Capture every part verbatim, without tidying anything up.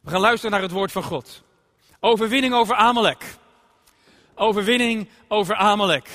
We gaan luisteren naar het woord van God. Overwinning over Amalek. Overwinning over Amalek.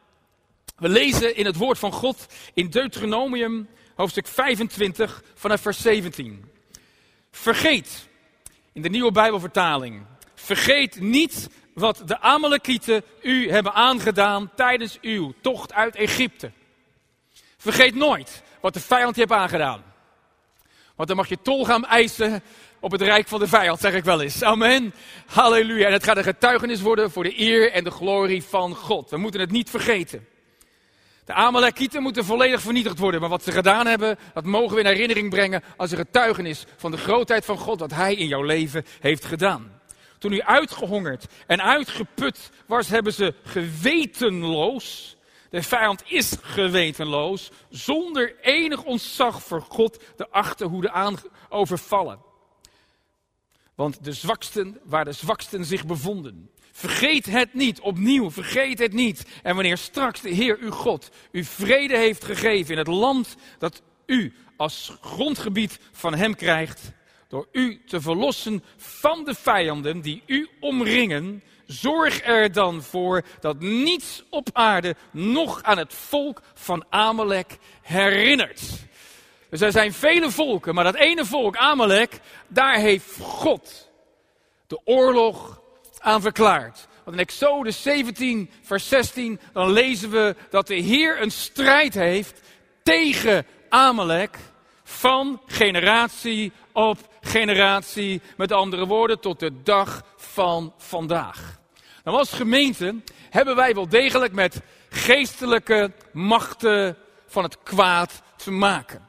We lezen in het woord van God in Deuteronomium hoofdstuk vijfentwintig vanaf vers zeventien. Vergeet, in de nieuwe Bijbelvertaling, vergeet niet wat de Amalekieten u hebben aangedaan tijdens uw tocht uit Egypte. Vergeet nooit wat de vijand je hebt aangedaan. Want dan mag je tol gaan eisen op het rijk van de vijand, zeg ik wel eens. Amen. Halleluja. En het gaat een getuigenis worden voor de eer en de glorie van God. We moeten het niet vergeten. De Amalekieten moeten volledig vernietigd worden. Maar wat ze gedaan hebben, dat mogen we in herinnering brengen als een getuigenis van de grootheid van God, wat Hij in jouw leven heeft gedaan. Toen u uitgehongerd en uitgeput was, hebben ze gewetenloos, de vijand is gewetenloos, zonder enig ontzag voor God de achterhoede aan overvallen. Want de zwaksten, waar de zwaksten zich bevonden. Vergeet het niet, opnieuw, vergeet het niet. En wanneer straks de Heer uw God u vrede heeft gegeven in het land dat u als grondgebied van hem krijgt, door u te verlossen van de vijanden die u omringen, zorg er dan voor dat niets op aarde nog aan het volk van Amalek herinnert. Dus er zijn vele volken, maar dat ene volk, Amalek, daar heeft God de oorlog aan verklaard. Want in Exodus zeventien, vers zestien, dan lezen we dat de Heer een strijd heeft tegen Amalek van generatie op generatie. Met andere woorden, tot de dag van vandaag. Nou, als gemeente hebben wij wel degelijk met geestelijke machten van het kwaad te maken.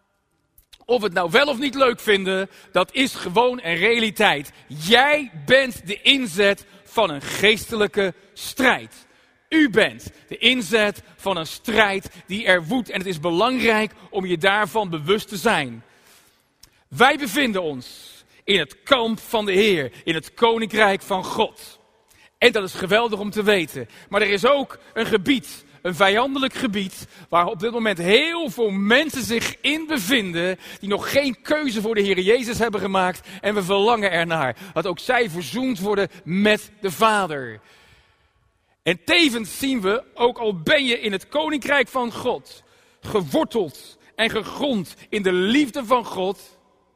Of we het nou wel of niet leuk vinden, dat is gewoon een realiteit. Jij bent de inzet van een geestelijke strijd. U bent de inzet van een strijd die er woedt. En het is belangrijk om je daarvan bewust te zijn. Wij bevinden ons in het kamp van de Heer, in het koninkrijk van God. En dat is geweldig om te weten. Maar er is ook een gebied, een vijandelijk gebied, waar op dit moment heel veel mensen zich in bevinden, die nog geen keuze voor de Heer Jezus hebben gemaakt. En we verlangen ernaar dat ook zij verzoend worden met de Vader. En tevens zien we, ook al ben je in het koninkrijk van God, geworteld en gegrond in de liefde van God,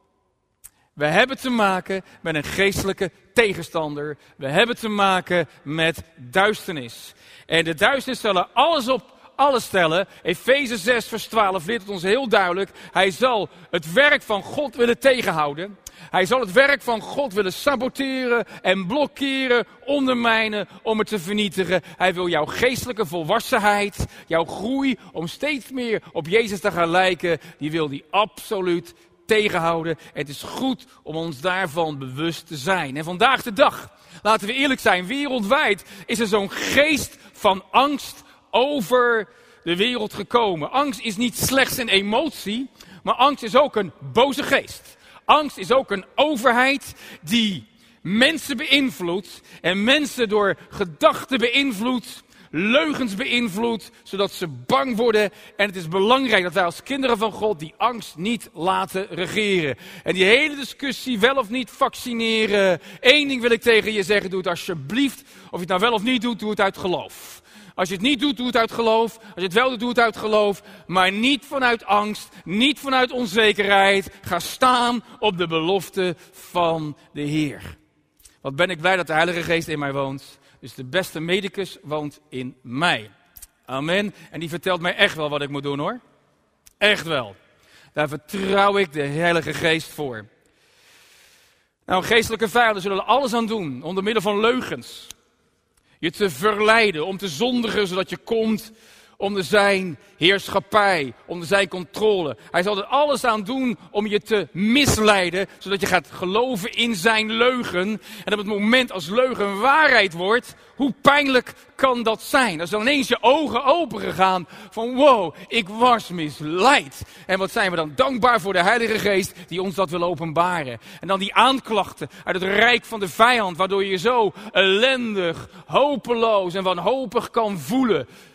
we hebben te maken met een geestelijke tegenstander. We hebben te maken met duisternis. En de duisternis zal alles op alles stellen. Efeze zes vers twaalf leert het ons heel duidelijk. Hij zal het werk van God willen tegenhouden. Hij zal het werk van God willen saboteren en blokkeren, ondermijnen om het te vernietigen. Hij wil jouw geestelijke volwassenheid, jouw groei om steeds meer op Jezus te gaan lijken, die wil die absoluut tegenhouden. Het is goed om ons daarvan bewust te zijn. En vandaag de dag, laten we eerlijk zijn, wereldwijd is er zo'n geest van angst over de wereld gekomen. Angst is niet slechts een emotie, maar angst is ook een boze geest. Angst is ook een overheid die mensen beïnvloedt en mensen door gedachten beïnvloedt, leugens beïnvloedt, zodat ze bang worden. En het is belangrijk dat wij als kinderen van God die angst niet laten regeren. En die hele discussie, wel of niet vaccineren. Eén ding wil ik tegen je zeggen, doe het alsjeblieft. Of je het nou wel of niet doet, doe het uit geloof. Als je het niet doet, doe het uit geloof. Als je het wel doet, doe het uit geloof. Maar niet vanuit angst, niet vanuit onzekerheid. Ga staan op de belofte van de Heer. Wat ben ik blij dat de Heilige Geest in mij woont. Dus de beste medicus woont in mij. Amen. En die vertelt mij echt wel wat ik moet doen, hoor. Echt wel. Daar vertrouw ik de Heilige Geest voor. Nou, geestelijke vijanden zullen er alles aan doen, onder middel van leugens. Je te verleiden, om te zondigen, zodat je komt onder zijn heerschappij, onder zijn controle. Hij zal er alles aan doen om je te misleiden, zodat je gaat geloven in zijn leugen. En op het moment als leugen waarheid wordt, hoe pijnlijk kan dat zijn? Als dan ineens je ogen open gegaan van wow, ik was misleid. En wat zijn we dan dankbaar voor de Heilige Geest die ons dat wil openbaren. En dan die aanklachten uit het rijk van de vijand, waardoor je je zo ellendig, hopeloos en wanhopig kan voelen.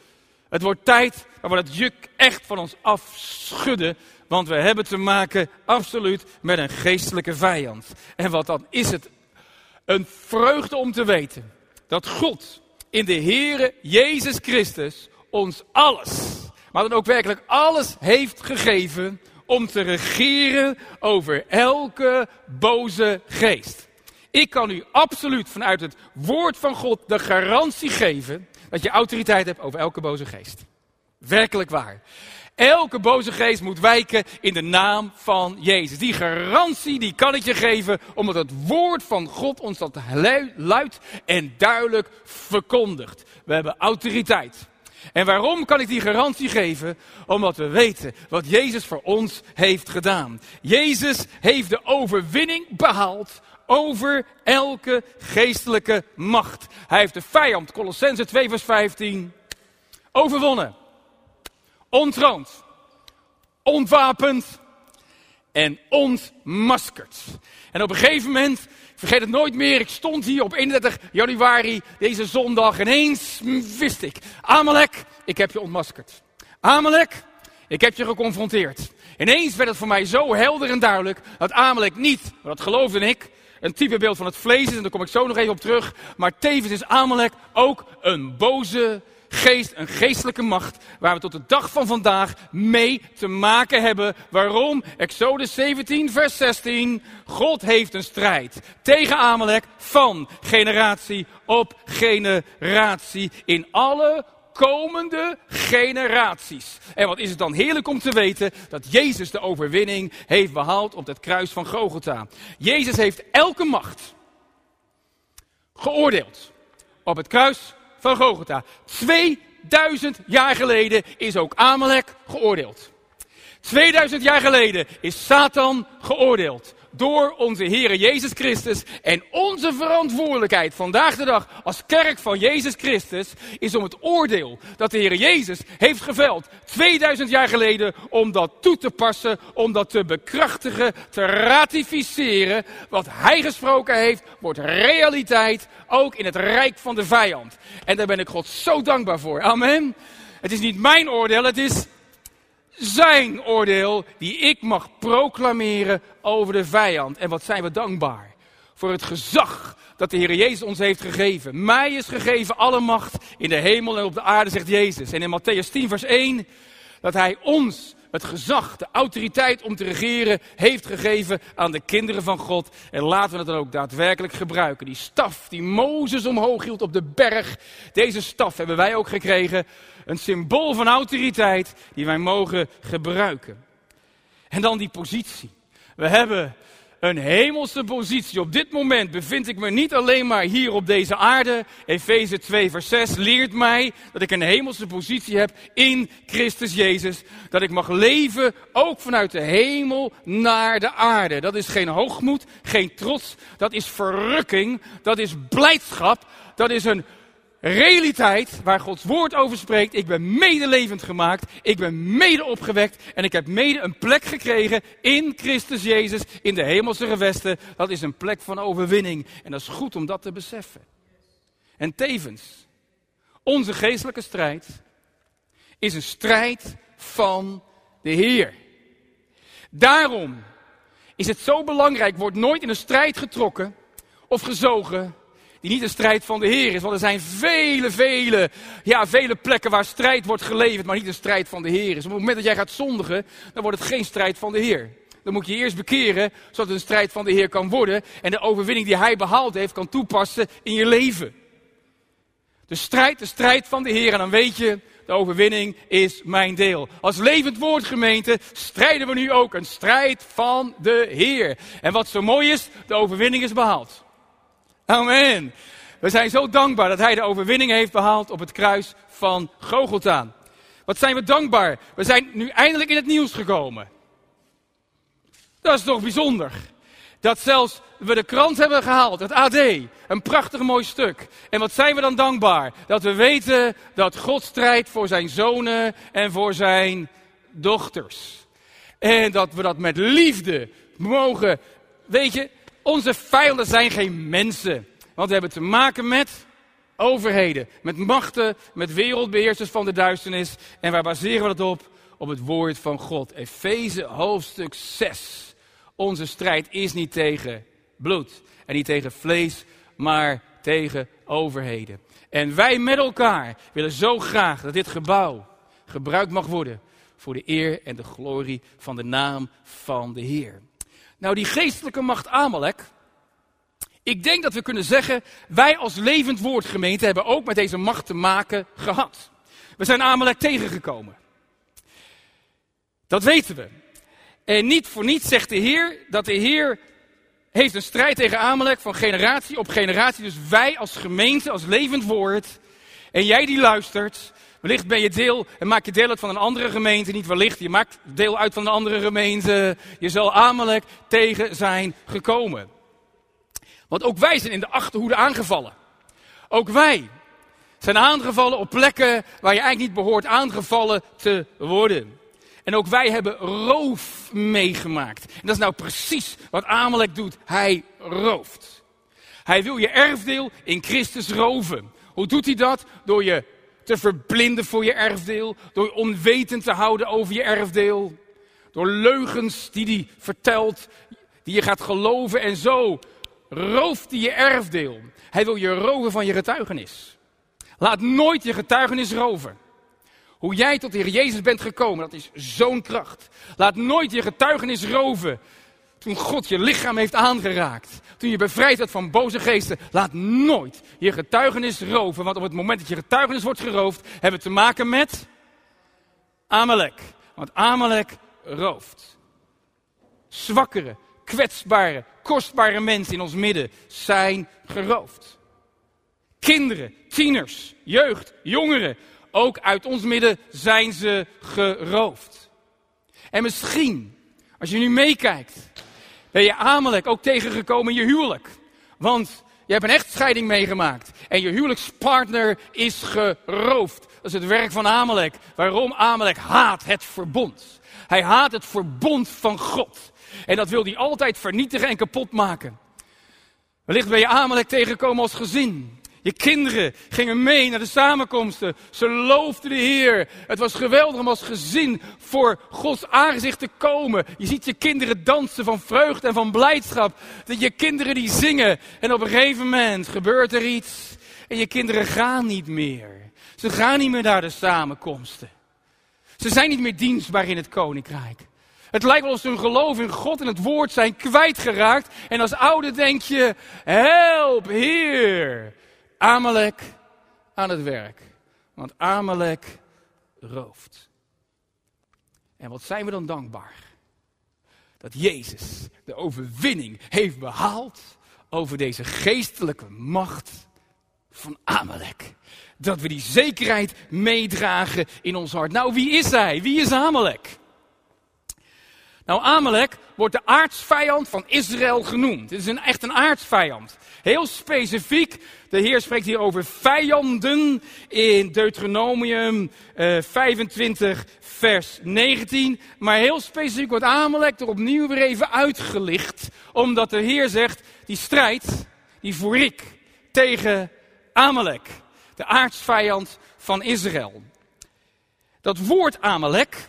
Het wordt tijd waar we dat juk echt van ons afschudden. Want we hebben te maken absoluut met een geestelijke vijand. En wat dan is het een vreugde om te weten dat God in de Heere Jezus Christus ons alles, maar dan ook werkelijk alles heeft gegeven om te regeren over elke boze geest. Ik kan u absoluut vanuit het woord van God de garantie geven dat je autoriteit hebt over elke boze geest. Werkelijk waar. Elke boze geest moet wijken in de naam van Jezus. Die garantie die kan ik je geven omdat het woord van God ons dat luid en duidelijk verkondigt. We hebben autoriteit. En waarom kan ik die garantie geven? Omdat we weten wat Jezus voor ons heeft gedaan. Jezus heeft de overwinning behaald over elke geestelijke macht. Hij heeft de vijand, Kolossenzen twee vers vijftien, overwonnen. Ontroond, ontwapend en ontmaskerd. En op een gegeven moment, ik vergeet het nooit meer, ik stond hier op eenendertig januari, deze zondag, en ineens wist ik, Amalek, ik heb je ontmaskerd. Amalek, ik heb je geconfronteerd. Ineens werd het voor mij zo helder en duidelijk dat Amalek niet, maar dat geloofde ik, een typebeeld van het vlees is, en daar kom ik zo nog even op terug, maar tevens is Amalek ook een boze geest, een geestelijke macht, waar we tot de dag van vandaag mee te maken hebben. Waarom? Exodus zeventien vers zestien. God heeft een strijd tegen Amalek van generatie op generatie in alle komende generaties. En wat is het dan heerlijk om te weten dat Jezus de overwinning heeft behaald op het kruis van Golgotha. Jezus heeft elke macht geoordeeld op het kruis van Golgotha. tweeduizend jaar geleden is ook Amalek geoordeeld. tweeduizend jaar geleden is Satan geoordeeld door onze Heere Jezus Christus. En onze verantwoordelijkheid vandaag de dag als kerk van Jezus Christus is om het oordeel dat de Heere Jezus heeft geveld tweeduizend jaar geleden, om dat toe te passen, om dat te bekrachtigen, te ratificeren. Wat hij gesproken heeft, wordt realiteit, ook in het rijk van de vijand. En daar ben ik God zo dankbaar voor. Amen. Het is niet mijn oordeel, het is zijn oordeel die ik mag proclameren over de vijand. En wat zijn we dankbaar voor het gezag dat de Heer Jezus ons heeft gegeven. Mij is gegeven alle macht in de hemel en op de aarde, zegt Jezus. En in Matthäus tien vers één, dat hij ons het gezag, de autoriteit om te regeren heeft gegeven aan de kinderen van God. En laten we het dan ook daadwerkelijk gebruiken. Die staf die Mozes omhoog hield op de berg, deze staf hebben wij ook gekregen. Een symbool van autoriteit die wij mogen gebruiken. En dan die positie. We hebben een hemelse positie. Op dit moment bevind ik me niet alleen maar hier op deze aarde. Efeze twee vers zes leert mij dat ik een hemelse positie heb in Christus Jezus. Dat ik mag leven ook vanuit de hemel naar de aarde. Dat is geen hoogmoed, geen trots. Dat is verrukking. Dat is blijdschap. Dat is een realiteit waar Gods woord over spreekt. Ik ben medelevend gemaakt. Ik ben mede opgewekt. En ik heb mede een plek gekregen in Christus Jezus. In de hemelse gewesten. Dat is een plek van overwinning. En dat is goed om dat te beseffen. En tevens, onze geestelijke strijd is een strijd van de Heer. Daarom is het zo belangrijk. Wordt nooit in een strijd getrokken of gezogen die niet een strijd van de Heer is. Want er zijn vele, vele, ja, vele plekken waar strijd wordt geleverd, maar niet een strijd van de Heer is. Op het moment dat jij gaat zondigen, dan wordt het geen strijd van de Heer. Dan moet je je eerst bekeren, zodat het een strijd van de Heer kan worden. En de overwinning die Hij behaald heeft, kan toepassen in je leven. De strijd, de strijd van de Heer. En dan weet je, de overwinning is mijn deel. Als levend woord gemeente strijden we nu ook een strijd van de Heer. En wat zo mooi is, de overwinning is behaald. Amen. We zijn zo dankbaar dat hij de overwinning heeft behaald op het kruis van Golgotha. Wat zijn we dankbaar. We zijn nu eindelijk in het nieuws gekomen. Dat is toch bijzonder. Dat zelfs we de krant hebben gehaald, het A D. Een prachtig mooi stuk. En wat zijn we dan dankbaar. Dat we weten dat God strijdt voor zijn zonen en voor zijn dochters. En dat we dat met liefde mogen, weet je. Onze vijanden zijn geen mensen. Want we hebben te maken met overheden, met machten, met wereldbeheersers van de duisternis. En waar baseren we dat op? Op het woord van God. Efeze hoofdstuk zes. Onze strijd is niet tegen bloed en niet tegen vlees, maar tegen overheden. En wij met elkaar willen zo graag dat dit gebouw gebruikt mag worden voor de eer en de glorie van de naam van de Heer. Nou, die geestelijke macht Amalek, ik denk dat we kunnen zeggen, wij als Levend Woord gemeente hebben ook met deze macht te maken gehad. We zijn Amalek tegengekomen. Dat weten we. En niet voor niets zegt de Heer dat de Heer heeft een strijd tegen Amalek van generatie op generatie. Dus wij als gemeente, als Levend Woord, en jij die luistert, wellicht ben je deel en maak je deel uit van een andere gemeente. Niet wellicht, je maakt deel uit van een andere gemeente. Je zal Amalek tegen zijn gekomen. Want ook wij zijn in de achterhoede aangevallen. Ook wij zijn aangevallen op plekken waar je eigenlijk niet behoort aangevallen te worden. En ook wij hebben roof meegemaakt. En dat is nou precies wat Amalek doet. Hij rooft. Hij wil je erfdeel in Christus roven. Hoe doet hij dat? Door je te verblinden voor je erfdeel. Door je onwetend te houden over je erfdeel. Door leugens die hij vertelt, die je gaat geloven. En zo rooft hij je erfdeel. Hij wil je roven van je getuigenis. Laat nooit je getuigenis roven. Hoe jij tot de Heer Jezus bent gekomen, dat is zo'n kracht. Laat nooit je getuigenis roven. Toen God je lichaam heeft aangeraakt. Toen je bevrijd werd van boze geesten. Laat nooit je getuigenis roven. Want op het moment dat je getuigenis wordt geroofd, hebben we te maken met Amalek. Want Amalek rooft. Zwakkere, kwetsbare, kostbare mensen in ons midden zijn geroofd. Kinderen, tieners, jeugd, jongeren. Ook uit ons midden zijn ze geroofd. En misschien, als je nu meekijkt, ben je Amalek ook tegengekomen in je huwelijk. Want je hebt een echtscheiding meegemaakt. En je huwelijkspartner is geroofd. Dat is het werk van Amalek. Waarom? Amalek haat het verbond. Hij haat het verbond van God. En dat wil hij altijd vernietigen en kapot maken. Wellicht ben je Amalek tegengekomen als gezin. Je kinderen gingen mee naar de samenkomsten. Ze loofden de Heer. Het was geweldig om als gezin voor Gods aangezicht te komen. Je ziet je kinderen dansen van vreugde en van blijdschap. Je kinderen die zingen. En op een gegeven moment gebeurt er iets. En je kinderen gaan niet meer. Ze gaan niet meer naar de samenkomsten. Ze zijn niet meer dienstbaar in het koninkrijk. Het lijkt wel of ze hun geloof in God en het woord zijn kwijtgeraakt. En als ouder denk je, help Heer. Amalek aan het werk. Want Amalek rooft. En wat zijn we dan dankbaar. Dat Jezus de overwinning heeft behaald over deze geestelijke macht van Amalek. Dat we die zekerheid meedragen in ons hart. Nou, wie is hij? Wie is Amalek? Nou, Amalek wordt de aartsvijand van Israël genoemd. Het is een, echt een aartsvijand. Heel specifiek, de Heer spreekt hier over vijanden in Deuteronomium uh, vijfentwintig vers negentien. Maar heel specifiek wordt Amalek er opnieuw weer even uitgelicht. Omdat de Heer zegt, die strijd, die voer ik tegen Amalek. De aartsvijand van Israël. Dat woord Amalek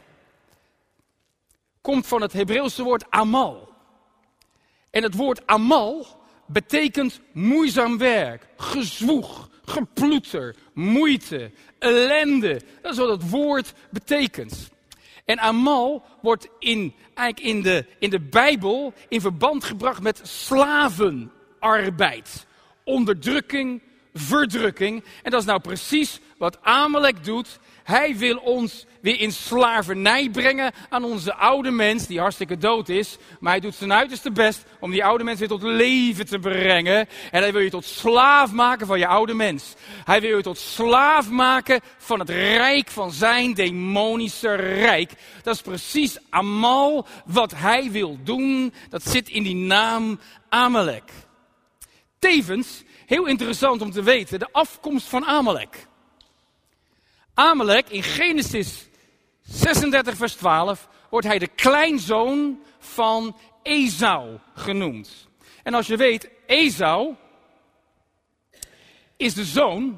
komt van het Hebreeuwse woord amal. En het woord amal betekent moeizaam werk, gezwoeg, geploeter, moeite, ellende. Dat is wat het woord betekent. En amal wordt in, eigenlijk in de, in de Bijbel in verband gebracht met slavenarbeid, onderdrukking, verdrukking. En dat is nou precies wat Amalek doet. Hij wil ons weer in slavernij brengen aan onze oude mens, die hartstikke dood is. Maar hij doet zijn uiterste best om die oude mens weer tot leven te brengen. En hij wil je tot slaaf maken van je oude mens. Hij wil je tot slaaf maken van het rijk van zijn demonische rijk. Dat is precies Amal wat hij wil doen. Dat zit in die naam Amalek. Tevens, heel interessant om te weten, de afkomst van Amalek. Amalek in Genesis zesendertig vers twaalf wordt hij de kleinzoon van Esau genoemd. En als je weet, Esau is de zoon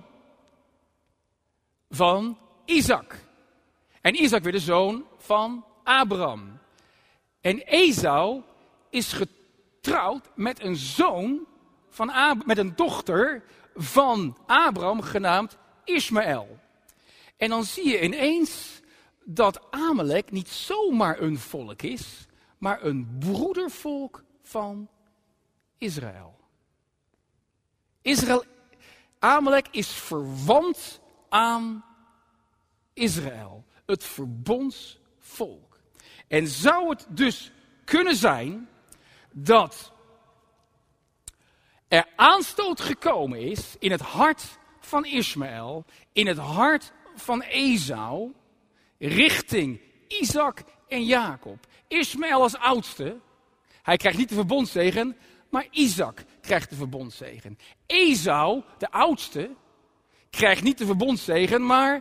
van Isaac. En Isaac weer de zoon van Abraham. En Esau is getrouwd met een zoon van Ab- met een dochter van Abraham genaamd Ismaël. En dan zie je ineens dat Amalek niet zomaar een volk is, maar een broedervolk van Israël. Israël, Amalek is verwant aan Israël, het verbondsvolk. En zou het dus kunnen zijn dat er aanstoot gekomen is in het hart van Ismaël, in het hart van Esau, richting Isaac en Jacob. Ismaël als oudste, hij krijgt niet de verbondszegen, maar Isaac krijgt de verbondszegen. Esau, de oudste, krijgt niet de verbondszegen, maar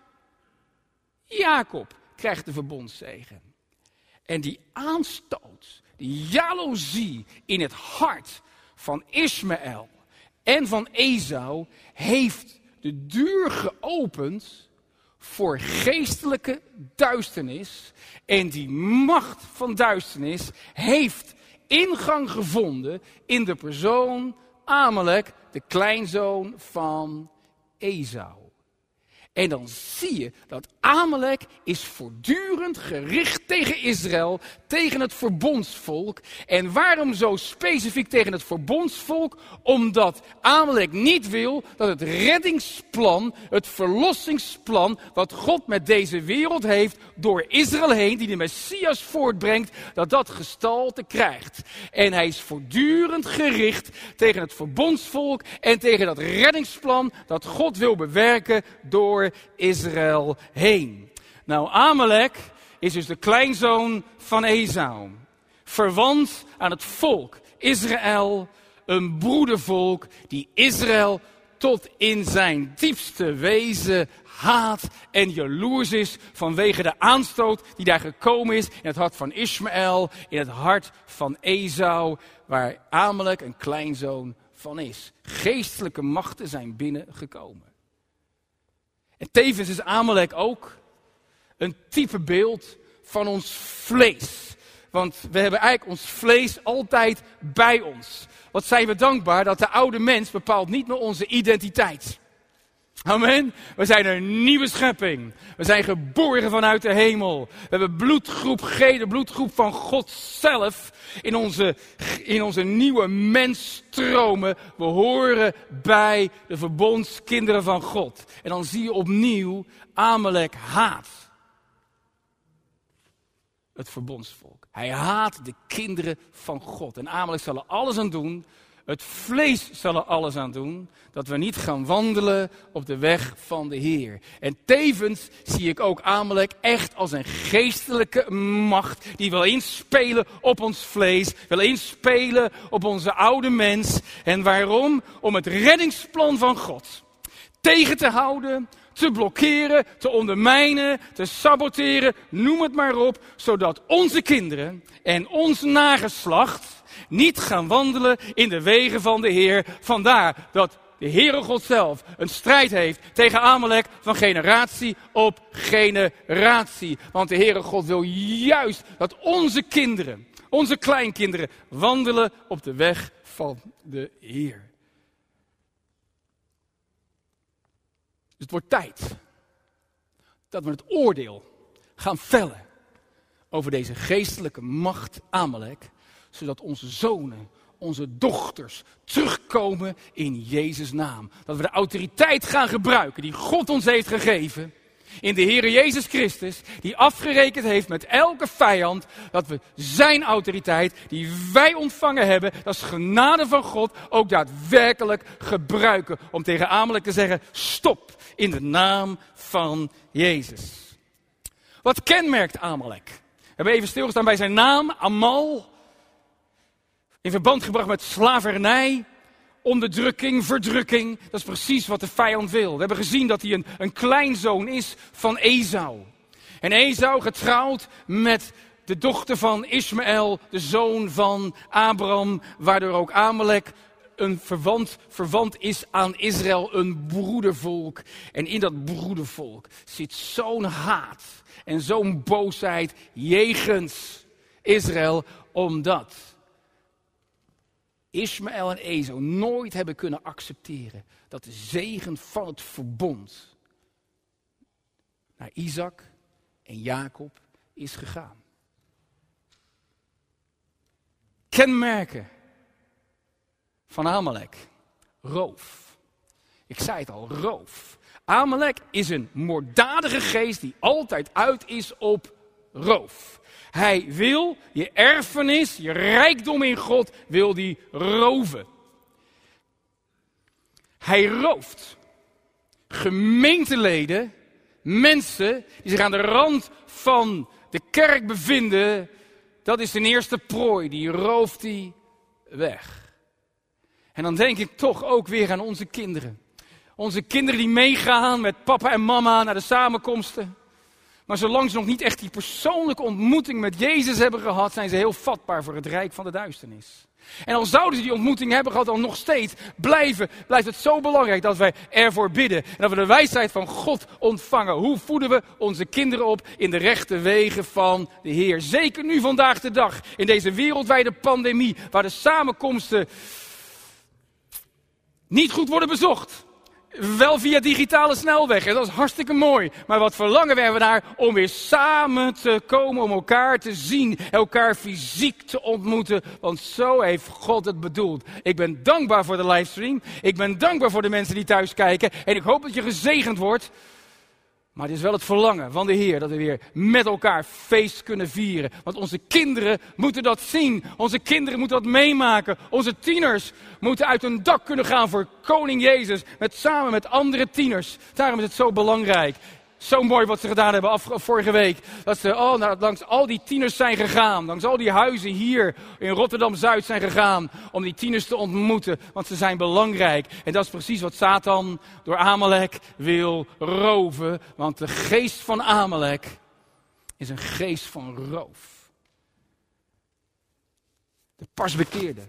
Jacob krijgt de verbondszegen. En die aanstoot, die jaloezie in het hart van Ismaël en van Esau heeft de deur geopend voor geestelijke duisternis. En die macht van duisternis heeft ingang gevonden in de persoon Amalek, de kleinzoon van Esau. En dan zie je dat Amalek is voortdurend gericht tegen Israël, tegen het verbondsvolk. En waarom zo specifiek tegen het verbondsvolk? Omdat Amalek niet wil dat het reddingsplan, het verlossingsplan wat God met deze wereld heeft door Israël heen, die de Messias voortbrengt, dat dat gestalte krijgt. En hij is voortdurend gericht tegen het verbondsvolk en tegen dat reddingsplan dat God wil bewerken door Israël heen. Nou, Amalek is dus de kleinzoon van Esau. Verwant aan het volk Israël, een broedervolk die Israël tot in zijn diepste wezen haat en jaloers is vanwege de aanstoot die daar gekomen is in het hart van Ismaël, in het hart van Esau, waar Amalek een kleinzoon van is. Geestelijke machten zijn binnengekomen. En tevens is Amalek ook een type beeld van ons vlees. Want we hebben eigenlijk ons vlees altijd bij ons. Wat zijn we dankbaar dat de oude mens bepaalt niet meer onze identiteit. Amen. We zijn een nieuwe schepping. We zijn geboren vanuit de hemel. We hebben bloedgroep G, de bloedgroep van God zelf, in onze, in onze nieuwe mens stromen. We horen bij de verbondskinderen van God. En dan zie je opnieuw, Amalek haat het verbondsvolk. Hij haat de kinderen van God. En Amalek zal er alles aan doen. Het vlees zal er alles aan doen, dat we niet gaan wandelen op de weg van de Heer. En tevens zie ik ook Amalek echt als een geestelijke macht, die wil inspelen op ons vlees, wil inspelen op onze oude mens. En waarom? Om het reddingsplan van God tegen te houden, te blokkeren, te ondermijnen, te saboteren, noem het maar op, zodat onze kinderen en ons nageslacht niet gaan wandelen in de wegen van de Heer. Vandaar dat de Heere God zelf een strijd heeft tegen Amalek van generatie op generatie. Want de Heere God wil juist dat onze kinderen, onze kleinkinderen, wandelen op de weg van de Heer. Dus het wordt tijd dat we het oordeel gaan vellen over deze geestelijke macht Amalek, zodat onze zonen, onze dochters terugkomen in Jezus' naam. Dat we de autoriteit gaan gebruiken die God ons heeft gegeven in de Heere Jezus Christus, die afgerekend heeft met elke vijand, dat we zijn autoriteit die wij ontvangen hebben, dat is genade van God, ook daadwerkelijk gebruiken om tegen Amalek te zeggen, stop in de naam van Jezus. Wat kenmerkt Amalek? We hebben even stilgestaan bij zijn naam, Amal. In verband gebracht met slavernij, onderdrukking, verdrukking. Dat is precies wat de vijand wil. We hebben gezien dat hij een, een kleinzoon is van Esau. En Esau getrouwd met de dochter van Ismaël, de zoon van Abraham, waardoor ook Amalek een verwant, verwant is aan Israël, een broedervolk. En in dat broedervolk zit zo'n haat en zo'n boosheid jegens Israël, omdat Ismaël en Ezo nooit hebben kunnen accepteren dat de zegen van het verbond naar Isaac en Jacob is gegaan. Kenmerken van Amalek. Roof. Ik zei het al, roof. Amalek is een moorddadige geest die altijd uit is op roof. Hij wil je erfenis, je rijkdom in God, wil die roven. Hij rooft gemeenteleden, mensen die zich aan de rand van de kerk bevinden. Dat is zijn eerste prooi, die rooft hij weg. En dan denk ik toch ook weer aan onze kinderen. Onze kinderen die meegaan met papa en mama naar de samenkomsten. Maar zolang ze nog niet echt die persoonlijke ontmoeting met Jezus hebben gehad, zijn ze heel vatbaar voor het rijk van de duisternis. En al zouden ze die ontmoeting hebben gehad, dan nog steeds blijven, blijft het zo belangrijk dat wij ervoor bidden. En dat we de wijsheid van God ontvangen. Hoe voeden we onze kinderen op in de rechte wegen van de Heer? Zeker nu vandaag de dag, in deze wereldwijde pandemie, waar de samenkomsten niet goed worden bezocht. Wel via digitale snelweg. En dat is hartstikke mooi. Maar wat verlangen we hebben naar om weer samen te komen, om elkaar te zien, elkaar fysiek te ontmoeten. Want zo heeft God het bedoeld. Ik ben dankbaar voor de livestream. Ik ben dankbaar voor de mensen die thuis kijken. En ik hoop dat je gezegend wordt. Maar het is wel het verlangen van de Heer dat we weer met elkaar feest kunnen vieren. Want onze kinderen moeten dat zien. Onze kinderen moeten dat meemaken. Onze tieners moeten uit hun dak kunnen gaan voor Koning Jezus. Met, samen met andere tieners. Daarom is het zo belangrijk. Zo mooi wat ze gedaan hebben af, vorige week. Dat ze oh, nou, langs al die tieners zijn gegaan. Langs al die huizen hier in Rotterdam-Zuid zijn gegaan. Om die tieners te ontmoeten. Want ze zijn belangrijk. En dat is precies wat Satan door Amalek wil roven. Want de geest van Amalek is een geest van roof. De pasbekeerde.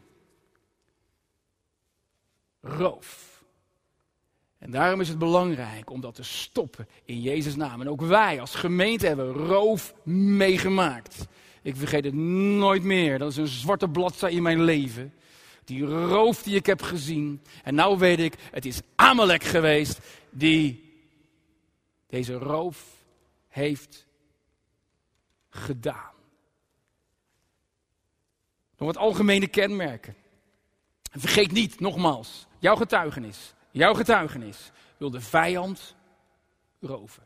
Roof. En daarom is het belangrijk om dat te stoppen in Jezus' naam. En ook wij als gemeente hebben roof meegemaakt. Ik vergeet het nooit meer. Dat is een zwarte bladzijde in mijn leven. Die roof die ik heb gezien. En nou weet ik, het is Amalek geweest die deze roof heeft gedaan. Nog wat algemene kenmerken. En vergeet niet, nogmaals, jouw getuigenis. Jouw getuigenis wil de vijand roven.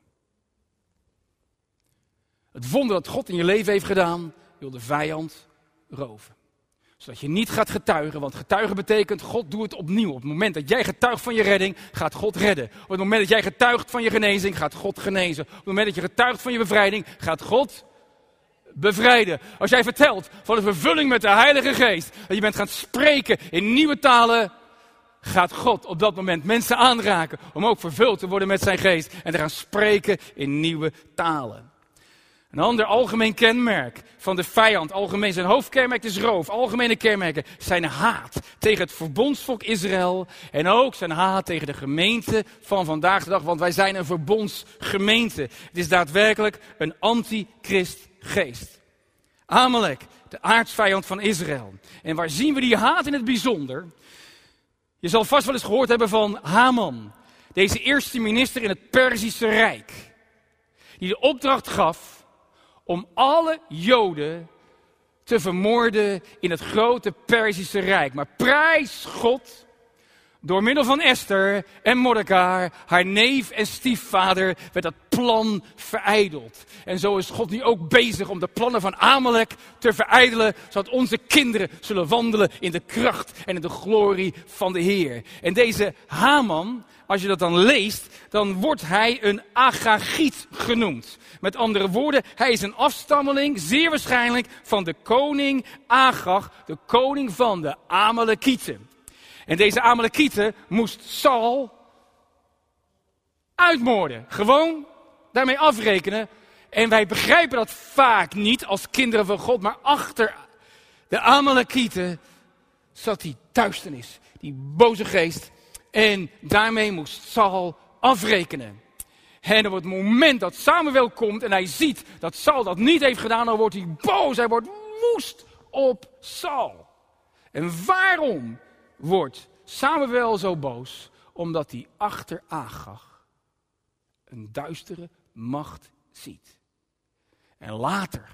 Het wonder dat God in je leven heeft gedaan, wil de vijand roven. Zodat je niet gaat getuigen, want getuigen betekent God doet het opnieuw. Op het moment dat jij getuigt van je redding, gaat God redden. Op het moment dat jij getuigt van je genezing, gaat God genezen. Op het moment dat je getuigt van je bevrijding, gaat God bevrijden. Als jij vertelt van de vervulling met de Heilige Geest, dat je bent gaan spreken in nieuwe talen, gaat God op dat moment mensen aanraken om ook vervuld te worden met zijn geest en te gaan spreken in nieuwe talen. Een ander algemeen kenmerk van de vijand, algemeen zijn hoofdkenmerk is roof. Algemene kenmerken zijn haat tegen het verbondsvolk Israël en ook zijn haat tegen de gemeente van vandaag de dag, want wij zijn een verbondsgemeente. Het is daadwerkelijk een antichristgeest. Amalek, de aartsvijand van Israël. En waar zien we die haat in het bijzonder? Je zal vast wel eens gehoord hebben van Haman, deze eerste minister in het Perzische Rijk, die de opdracht gaf om alle Joden te vermoorden in het grote Perzische Rijk. Maar prijs God, door middel van Esther en Mordechai, haar neef en stiefvader, werd dat plan verijdeld. En zo is God nu ook bezig om de plannen van Amalek te verijdelen, zodat onze kinderen zullen wandelen in de kracht en in de glorie van de Heer. En deze Haman, als je dat dan leest, dan wordt hij een Agagiet genoemd. Met andere woorden, hij is een afstammeling, zeer waarschijnlijk, van de koning Agag, de koning van de Amalekieten. En deze Amalekieten moest Saul uitmoorden. Gewoon daarmee afrekenen. En wij begrijpen dat vaak niet als kinderen van God, maar achter de Amalekieten zat die duisternis, die boze geest. En daarmee moest Saul afrekenen. En op het moment dat Samuel komt en hij ziet dat Saul dat niet heeft gedaan, dan wordt hij boos. Hij wordt woest op Saul. En waarom wordt Samuel zo boos? Omdat hij achter Agag een duistere macht ziet. En later,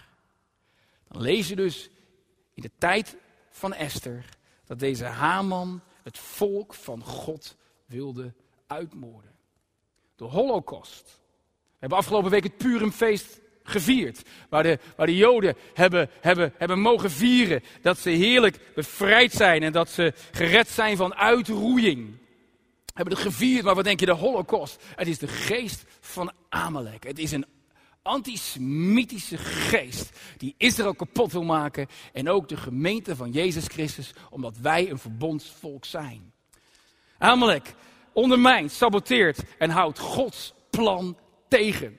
dan lees je dus in de tijd van Esther, dat deze Haman het volk van God wilde uitmoorden. De Holocaust. We hebben afgelopen week het Purimfeest gevierd. Waar de, waar de Joden hebben, hebben, hebben mogen vieren dat ze heerlijk bevrijd zijn en dat ze gered zijn van uitroeiing. We hebben het gevierd, maar wat denk je, de Holocaust? Het is de geest van Amalek. Het is een antisemitische geest die Israël kapot wil maken en ook de gemeente van Jezus Christus, omdat wij een verbondsvolk zijn. Amalek ondermijnt, saboteert en houdt Gods plan tegen.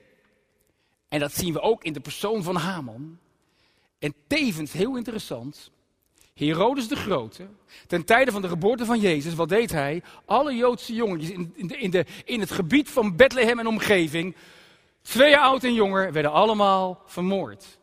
En dat zien we ook in de persoon van Haman. En tevens, heel interessant, Herodes de Grote, ten tijde van de geboorte van Jezus, wat deed hij? Alle Joodse jongetjes in, in, de, in, de, in het gebied van Bethlehem en omgeving, twee jaar oud en jonger, werden allemaal vermoord.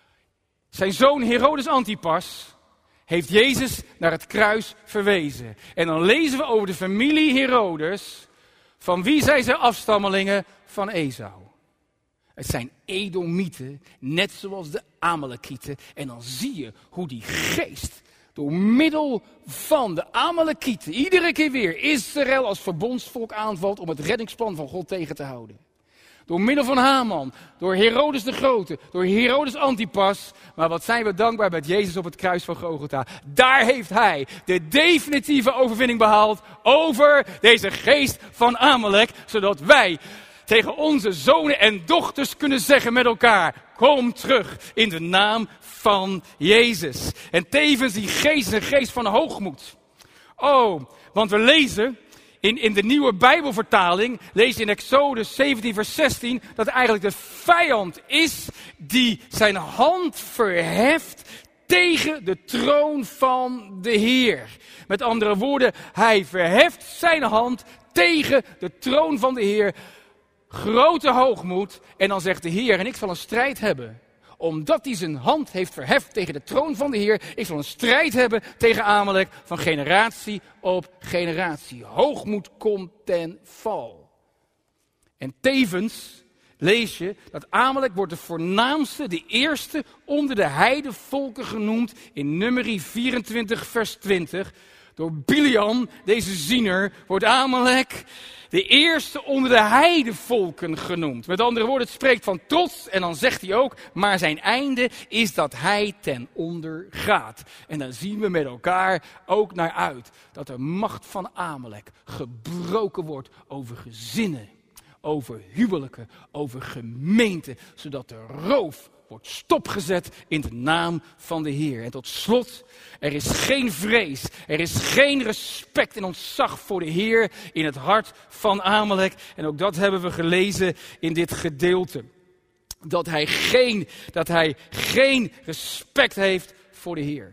Zijn zoon Herodes Antipas heeft Jezus naar het kruis verwezen. En dan lezen we over de familie Herodes. Van wie zijn ze afstammelingen? Van Esau. Het zijn Edomieten, net zoals de Amalekieten. En dan zie je hoe die geest door middel van de Amalekieten iedere keer weer Israël als verbondsvolk aanvalt om het reddingsplan van God tegen te houden. Door middel van Haman, door Herodes de Grote, door Herodes Antipas. Maar wat zijn we dankbaar met Jezus op het kruis van Golgotha. Daar heeft hij de definitieve overwinning behaald over deze geest van Amalek. Zodat wij tegen onze zonen en dochters kunnen zeggen met elkaar: kom terug in de naam van Jezus. En tevens die geest is een geest van hoogmoed. Oh, want we lezen In, in de nieuwe Bijbelvertaling, lees je in Exodus zeventien vers zestien, dat eigenlijk de vijand is die zijn hand verheft tegen de troon van de Heer. Met andere woorden, hij verheft zijn hand tegen de troon van de Heer. Grote hoogmoed. En dan zegt de Heer: en ik zal een strijd hebben. Omdat hij zijn hand heeft verheft tegen de troon van de Heer. Ik zal een strijd hebben tegen Amalek van generatie op generatie. Hoogmoed komt ten val. En tevens lees je dat Amalek wordt de voornaamste, de eerste onder de heidevolken genoemd in Numeri vierentwintig vers twintig. Door Biliam, deze ziener, wordt Amalek de eerste onder de heidevolken genoemd. Met andere woorden, het spreekt van trots. En dan zegt hij ook, maar zijn einde is dat hij ten onder gaat. En dan zien we met elkaar ook naar uit dat de macht van Amalek gebroken wordt over gezinnen, over huwelijken, over gemeenten. Zodat de roof wordt stopgezet in de naam van de Heer. En tot slot, er is geen vrees, er is geen respect en ontzag voor de Heer in het hart van Amalek. En ook dat hebben we gelezen in dit gedeelte. Dat hij geen, dat hij geen respect heeft voor de Heer.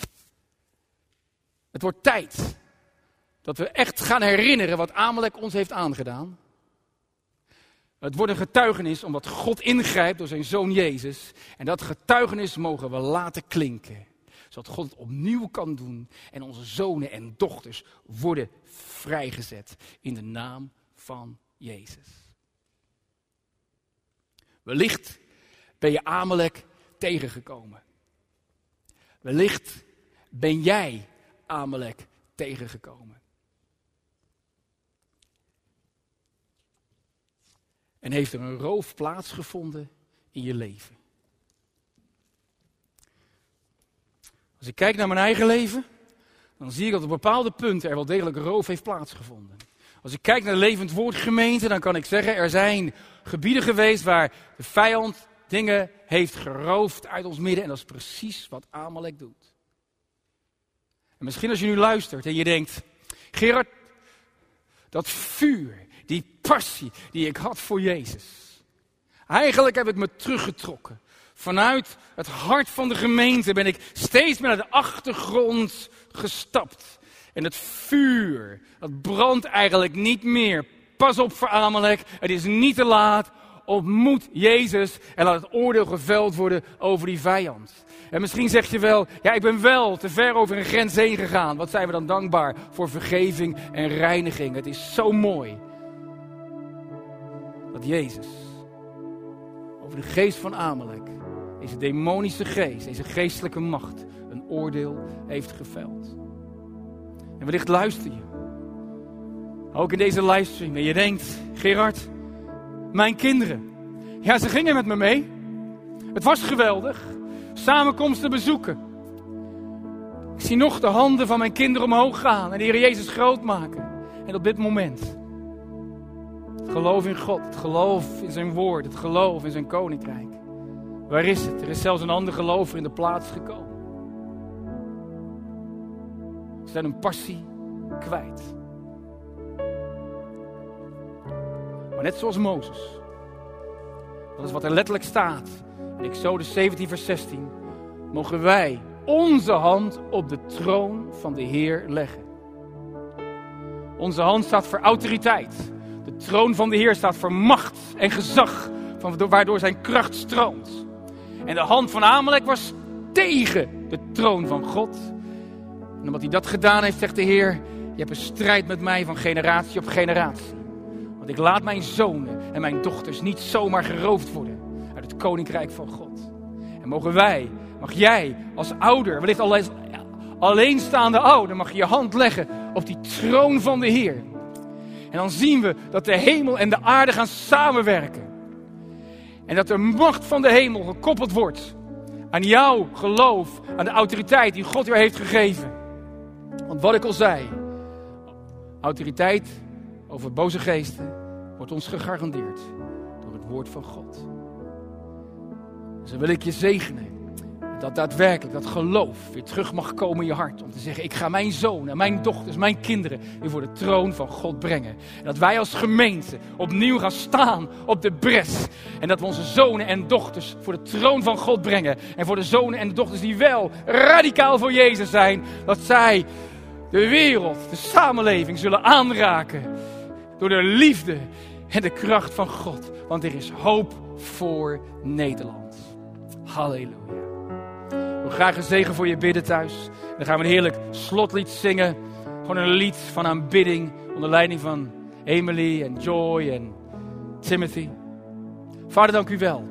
Het wordt tijd dat we echt gaan herinneren wat Amalek ons heeft aangedaan. Het wordt een getuigenis omdat God ingrijpt door zijn zoon Jezus. En dat getuigenis mogen we laten klinken. Zodat God het opnieuw kan doen. En onze zonen en dochters worden vrijgezet in de naam van Jezus. Wellicht ben je Amalek tegengekomen. Wellicht ben jij Amalek tegengekomen. En heeft er een roof plaatsgevonden in je leven. Als ik kijk naar mijn eigen leven, dan zie ik dat op bepaalde punten er wel degelijk een roof heeft plaatsgevonden. Als ik kijk naar de Levend Woord gemeente, dan kan ik zeggen, er zijn gebieden geweest waar de vijand dingen heeft geroofd uit ons midden. En dat is precies wat Amalek doet. En misschien als je nu luistert en je denkt, Gerard, dat vuur, die passie die ik had voor Jezus. Eigenlijk heb ik me teruggetrokken. Vanuit het hart van de gemeente ben ik steeds meer naar de achtergrond gestapt. En het vuur, dat brandt eigenlijk niet meer. Pas op voor Amalek, het is niet te laat. Ontmoet Jezus en laat het oordeel geveld worden over die vijand. En misschien zeg je wel, ja, ik ben wel te ver over een grens heen gegaan. Wat zijn we dan dankbaar voor vergeving en reiniging. Het is zo mooi dat Jezus over de geest van Amalek, deze demonische geest, deze geestelijke macht, een oordeel heeft geveld. En wellicht luister je, ook in deze livestream, en je denkt, Gerard, mijn kinderen, ja, ze gingen met me mee. Het was geweldig. Samenkomsten bezoeken. Ik zie nog de handen van mijn kinderen omhoog gaan en de Heer Jezus groot maken. En op dit moment, het geloof in God, het geloof in zijn woord, het geloof in zijn koninkrijk. Waar is het? Er is zelfs een ander gelover in de plaats gekomen. Ze zijn hun passie kwijt. Maar net zoals Mozes, dat is wat er letterlijk staat in Exodus zeventien vers zestien, mogen wij onze hand op de troon van de Heer leggen. Onze hand staat voor autoriteit. De troon van de Heer staat voor macht en gezag, van waardoor zijn kracht stroomt. En de hand van Amalek was tegen de troon van God. En omdat hij dat gedaan heeft, zegt de Heer, je hebt een strijd met mij van generatie op generatie. Want ik laat mijn zonen en mijn dochters niet zomaar geroofd worden uit het koninkrijk van God. En mogen wij, mag jij als ouder, wellicht alleen, alleenstaande ouder, mag je je hand leggen op die troon van de Heer. En dan zien we dat de hemel en de aarde gaan samenwerken. En dat de macht van de hemel gekoppeld wordt aan jouw geloof, aan de autoriteit die God jou heeft gegeven. Want wat ik al zei, autoriteit over boze geesten wordt ons gegarandeerd door het woord van God. Dus dan wil ik je zegenen dat daadwerkelijk dat geloof weer terug mag komen in je hart. Om te zeggen, ik ga mijn zoon en mijn dochters, mijn kinderen weer voor de troon van God brengen. En dat wij als gemeente opnieuw gaan staan op de bres. En dat we onze zonen en dochters voor de troon van God brengen. En voor de zonen en de dochters die wel radicaal voor Jezus zijn. Dat zij de wereld, de samenleving zullen aanraken. Door de liefde en de kracht van God. Want er is hoop voor Nederland. Halleluja. Ik wil graag een zegen voor je bidden thuis. En dan gaan we een heerlijk slotlied zingen. Gewoon een lied van aanbidding. Onder leiding van Emily en Joy en Timothy. Vader, dank u wel.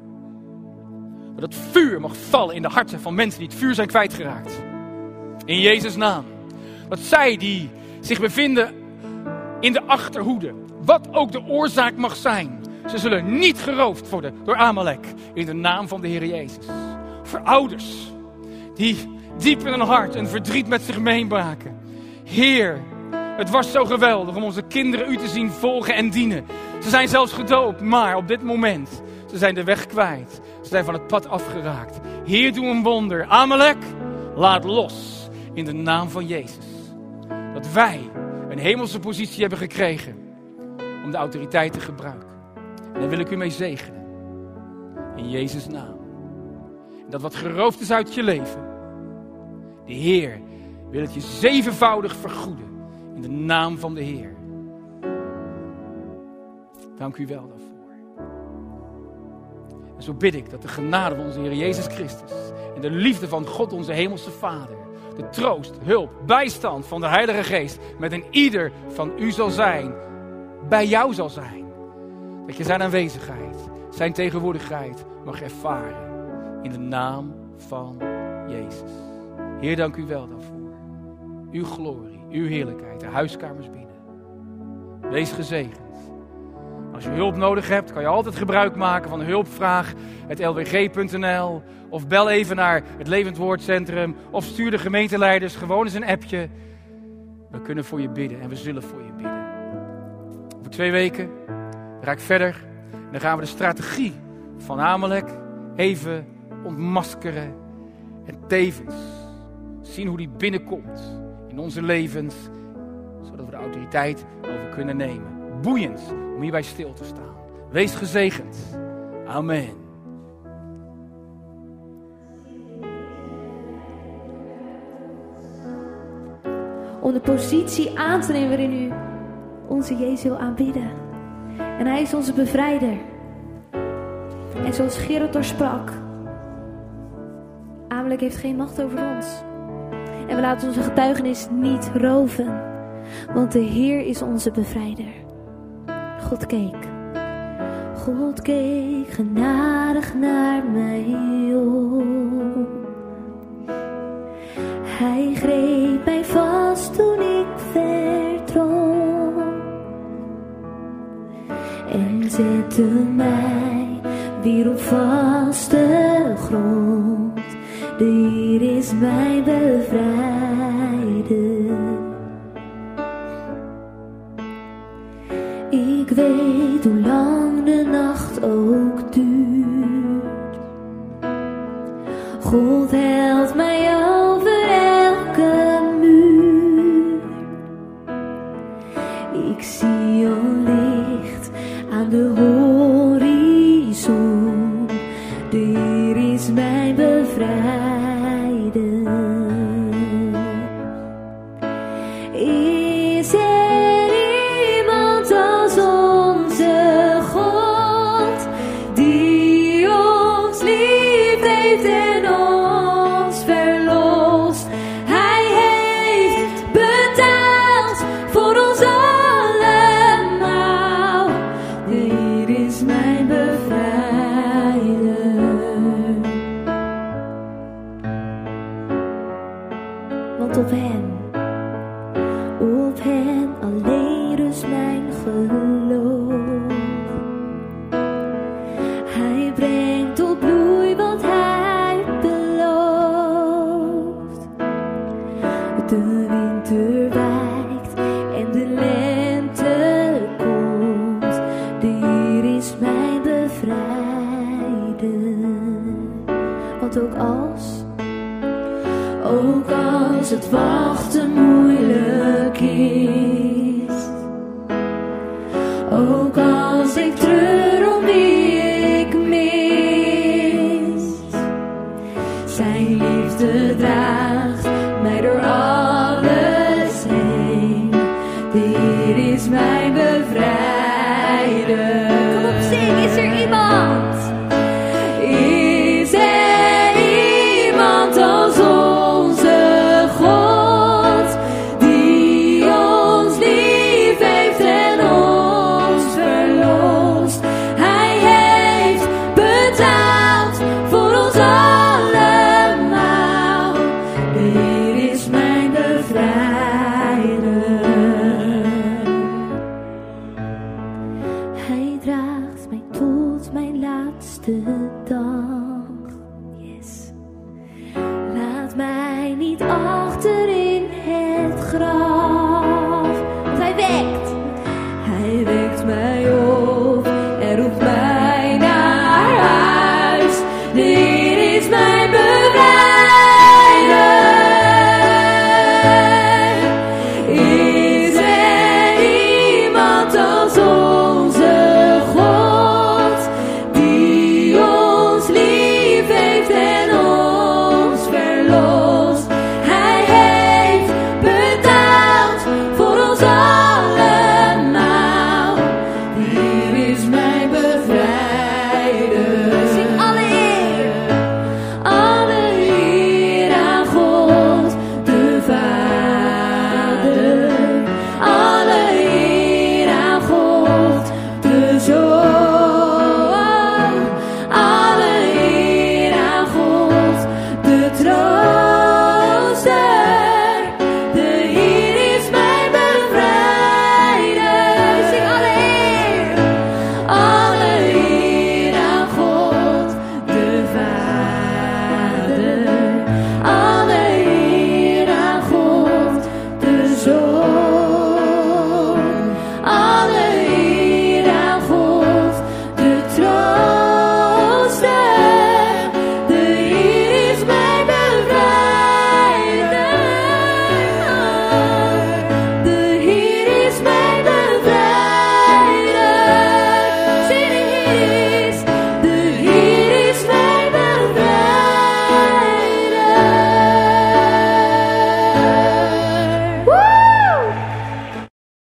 Dat het vuur mag vallen in de harten van mensen die het vuur zijn kwijtgeraakt. In Jezus' naam. Dat zij die zich bevinden in de achterhoede. Wat ook de oorzaak mag zijn. Ze zullen niet geroofd worden door Amalek. In de naam van de Heer Jezus. Voor ouders die diep in hun hart een verdriet met zich meemaken. Heer, het was zo geweldig om onze kinderen u te zien volgen en dienen. Ze zijn zelfs gedoopt, maar op dit moment, ze zijn de weg kwijt. Ze zijn van het pad afgeraakt. Heer, doe een wonder. Amalek, laat los in de naam van Jezus. Dat wij een hemelse positie hebben gekregen om de autoriteit te gebruiken. En daar wil ik u mee zegenen. In Jezus' naam. En dat wat geroofd is uit je leven, de Heer wil het je zevenvoudig vergoeden. In de naam van de Heer. Dank u wel daarvoor. En zo bid ik dat de genade van onze Heer Jezus Christus en de liefde van God onze Hemelse Vader, de troost, hulp, bijstand van de Heilige Geest met een ieder van u zal zijn, bij jou zal zijn. Dat je zijn aanwezigheid, zijn tegenwoordigheid mag ervaren. In de naam van Jezus. Heer, dank u wel daarvoor. Uw glorie, uw heerlijkheid, de huiskamers binnen. Wees gezegend. Als je hulp nodig hebt, kan je altijd gebruik maken van hulpvraag at l w g punt n l of bel even naar het Levend Woordcentrum of stuur de gemeenteleiders gewoon eens een appje. We kunnen voor je bidden en we zullen voor je bidden. Over twee weken ga ik verder en dan gaan we de strategie van Amalek even ontmaskeren en tevens zien hoe die binnenkomt in onze levens, zodat we de autoriteit over kunnen nemen. Boeiend om hierbij stil te staan. Wees gezegend. Amen. om de positie aan te nemen waarin u onze Jezus wil aanbidden. En hij is onze bevrijder. En zoals Gerard er sprak, Amalek heeft geen macht over ons. En we laten onze getuigenis niet roven, want de Heer is onze bevrijder. God keek. God keek genadig naar mij op. Hij greep mij vast toen ik vertrok en zette mij weer op vaste grond. De Heer is mijn bevrijder. Ik weet hoe lang de nacht ook duurt. God helpt mij over elke muur. Ik zie een licht aan de horizon. De Heer is mijn bevrijder. Is er iemand als onze God, die ons lief heeft en ons verlost? Hij heeft betaald voor ons allemaal. De Heer is mijn bevrijder. Want op hem, op hem alleen rust mijn geloof.